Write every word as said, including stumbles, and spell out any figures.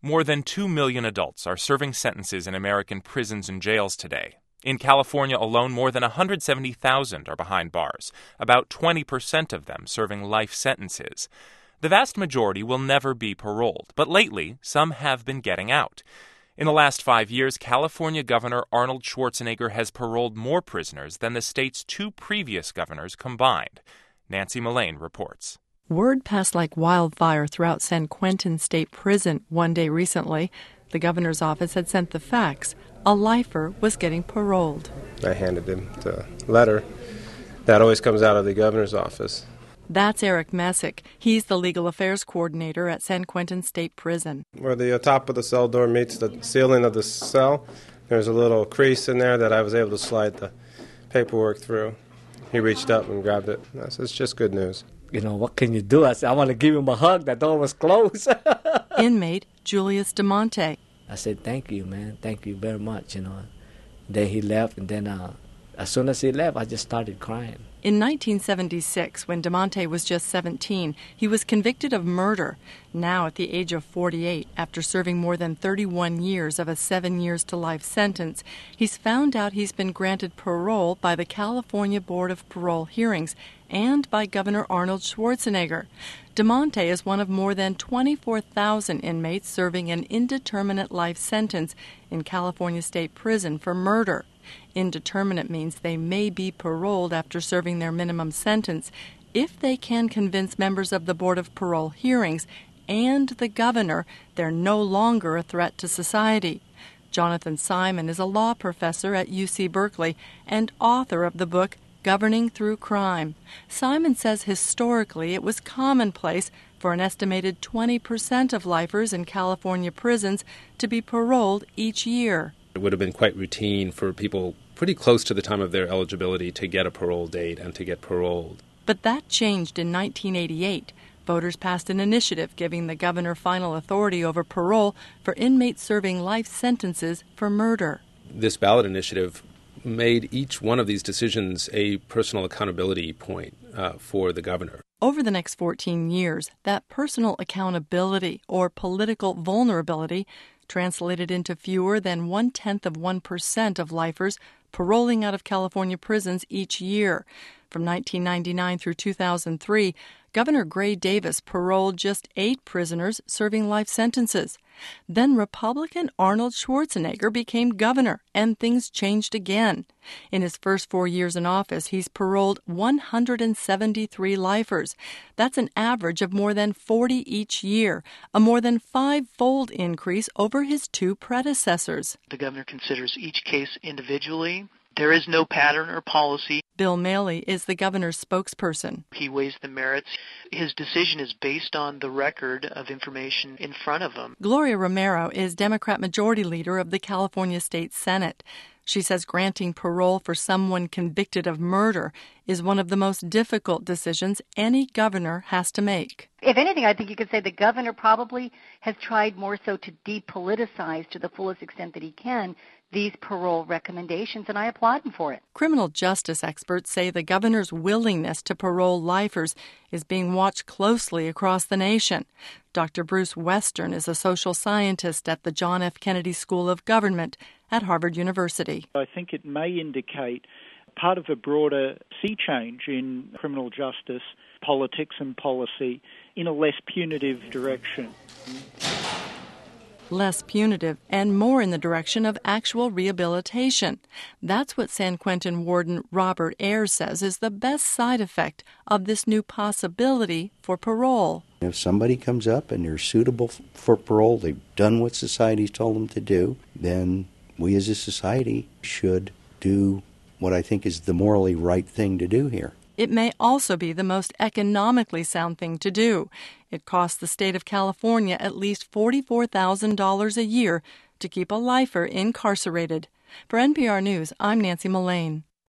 More than two million adults are serving sentences in American prisons and jails today. In California alone, more than one hundred seventy thousand are behind bars, about twenty percent of them serving life sentences. The vast majority will never be paroled, but lately, some have been getting out. In the last five years, California Governor Arnold Schwarzenegger has paroled more prisoners than the state's two previous governors combined. Nancy Mullane reports. Word passed like wildfire throughout San Quentin State Prison one day recently. The governor's office had sent the fax. A lifer was getting paroled. I handed him the letter. That always comes out of the governor's office. That's Eric Messick. He's the legal affairs coordinator at San Quentin State Prison. Where the top of the cell door meets the ceiling of the cell, there's a little crease in there that I was able to slide the paperwork through. He reached up and grabbed it. I said, it's just good news. You know, what can you do? I said, I want to give him a hug. That door was closed. Inmate Julius DeMonte. I said, thank you, man. Thank you very much, you know. Then he left, and then uh, as soon as he left, I just started crying. In nineteen seventy-six, when DeMonte was just seventeen, he was convicted of murder. Now, at the age of forty-eight, after serving more than thirty-one years of a seven years to life sentence, he's found out he's been granted parole by the California Board of Parole Hearings and by Governor Arnold Schwarzenegger. DeMonte is one of more than twenty-four thousand inmates serving an indeterminate life sentence in California State Prison for murder. Indeterminate means they may be paroled after serving their minimum sentence if they can convince members of the Board of Parole Hearings and the governor they're no longer a threat to society. Jonathan Simon is a law professor at U C Berkeley and author of the book Governing Through Crime. Simon says historically it was commonplace for an estimated twenty percent of lifers in California prisons to be paroled each year. It would have been quite routine for people pretty close to the time of their eligibility to get a parole date and to get paroled. But that changed in nineteen eighty-eight. Voters passed an initiative giving the governor final authority over parole for inmates serving life sentences for murder. This ballot initiative made each one of these decisions a personal accountability point uh, for the governor. Over the next fourteen years, that personal accountability or political vulnerability translated into fewer than one-tenth of one percent of lifers paroling out of California prisons each year. From nineteen ninety-nine through two thousand three, Governor Gray Davis paroled just eight prisoners serving life sentences. Then Republican Arnold Schwarzenegger became governor, and things changed again. In his first four years in office, he's paroled one hundred seventy-three lifers. That's an average of more than forty each year, a more than five-fold increase over his two predecessors. The governor considers each case individually. There is no pattern or policy. Bill Maley is the governor's spokesperson. He weighs the merits. His decision is based on the record of information in front of him. Gloria Romero is Democrat Majority Leader of the California State Senate. She says granting parole for someone convicted of murder is one of the most difficult decisions any governor has to make. If anything, I think you could say the governor probably has tried more so to depoliticize to the fullest extent that he can these parole recommendations, and I applaud him for it. Criminal justice experts say the governor's willingness to parole lifers is being watched closely across the nation. Doctor Bruce Western is a social scientist at the John F. Kennedy School of Government at Harvard University. I think it may indicate part of a broader sea change in criminal justice, politics and policy in a less punitive direction. Less punitive and more in the direction of actual rehabilitation. That's what San Quentin Warden Robert Ayers says is the best side effect of this new possibility for parole. If somebody comes up and they're suitable for parole, they've done what society's told them to do, then we as a society should do what I think is the morally right thing to do here. It may also be the most economically sound thing to do. It costs the state of California at least forty-four thousand dollars a year to keep a lifer incarcerated. For N P R News, I'm Nancy Mullane.